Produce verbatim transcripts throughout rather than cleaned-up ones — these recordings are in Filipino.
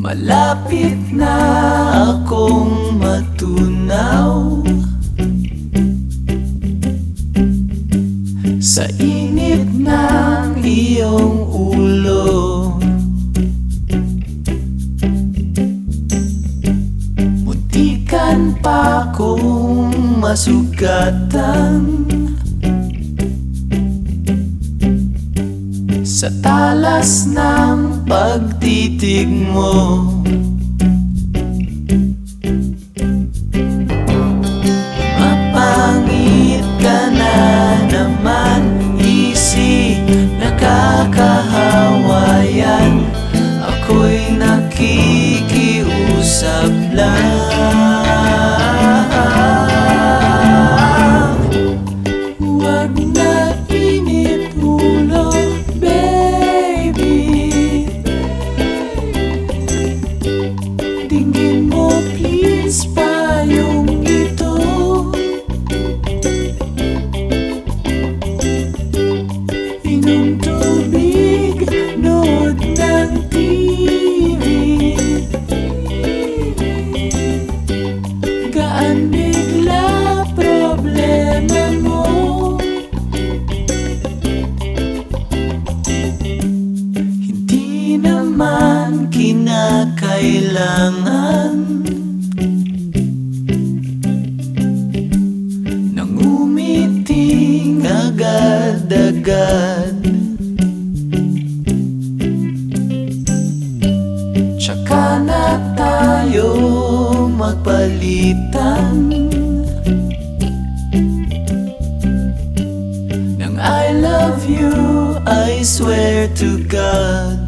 Malapit na akong matunaw sa init ng iyong ulo. Muntikan pa kong masugatan sa talas ng pagtitig mo. Mapangit ka na naman, easy, nakakahawa yan. Ako'y nakikiusap lang. Huwag na init ulo, tingin mo please payong ito. Inom tubig, nood ng T V. Gaan bigla problema mo. Hindi naman kinakailangan nang umiting agad-agad. Tsaka na tayo magpalitan ng I love you, I swear to God.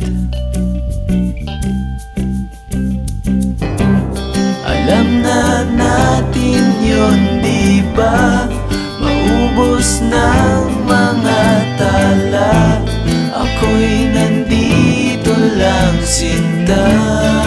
Alam na natin yun, di ba? Maubos ng mga tala. Ako'y nandito lang, sinta.